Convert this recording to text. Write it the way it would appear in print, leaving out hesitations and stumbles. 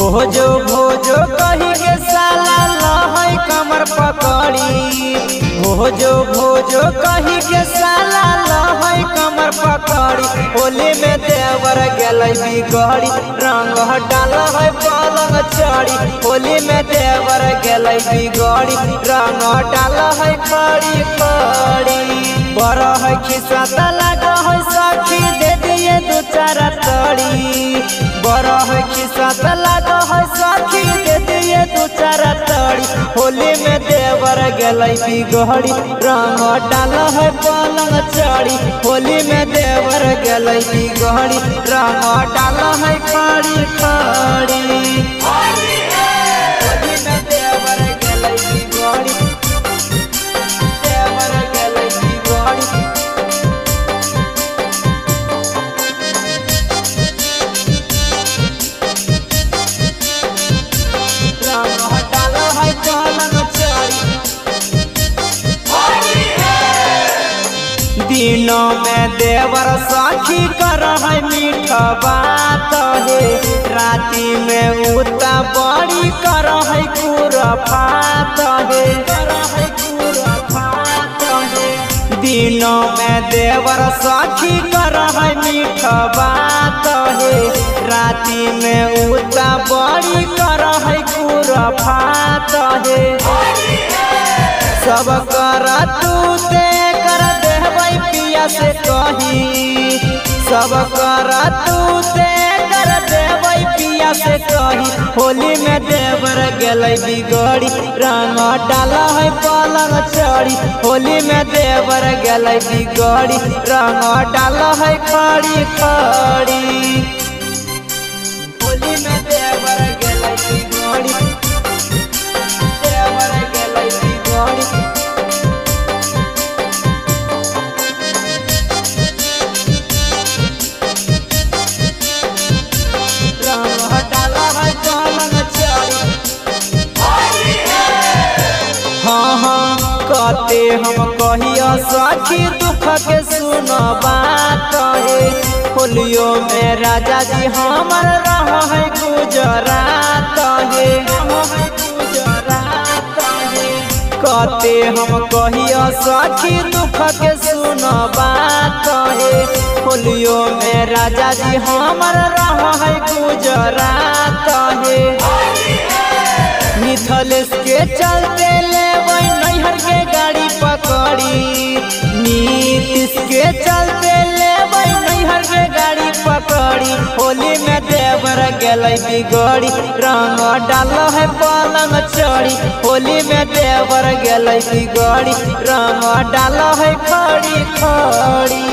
भोजो कही के साला लहई कमर पकड़ी। भोजो कही के साला लहई कमर पकड़ी। होली में देवर गेलै बिगड़ी, रंग डाल है पलंग चढ़ी। होली में देवर गेलै बिगड़ी, रंग डाल है खड़ी खड़ी। बड़ है खिस्सा त लाग है सखी, दे दिए दू चार तड़ी। बड़ है खिस्सा त लाग है सखी, दे दिए दू चार तड़ी। होली में देवर गेलै बिगड़ी, रंग डाल है पलंग चढ़ी। होली में देवर गेलै बिगड़ी, रंग डाल है खड़ी खड़ी। होली में देवर गेलै बिगड़ी, देवर गेलै बिगड़ी। दिनों में देवर सखी कर है मीठा बात है, राती में उता बड़ी कर है खुरफात है। दिनों में देवर सखी कर है मीठा बात है, राती में उता बड़ी कर है खुरफात है। सब कर तू ते कर देहबै पिया से कही, सब कर तू ते कर देहबै पिया से कही। होली में देवर गेलै बिगड़ी, रंग डाल है पलंग चढ़ी। होली में देवर गेलै बिगड़ी, रंग डाल है खड़ी खड़ी। होली में देवर गेलै बिगड़ी, देवर गेलै बिगड़ी। कते हम कहिया सखी दुख के सुन बात है। होलियो में राजा जी हमर रह है गुजरात है। कते हम कहिया सखी दुख के सुन बात है। होलियो में राजा जी हमर रह है गुजरात है। मिथलेश के चलते लेबै नैहर के गाड़ी पकड़ी। नीतीश के चलते लेबै नैहर के गाड़ी पकड़ी। होली में देवर गेलै बिगड़ी, रंग डाल है पलंग चढ़ी। होली में देवर गेलै बिगड़ी, रंग डाल है खड़ी खड़ी।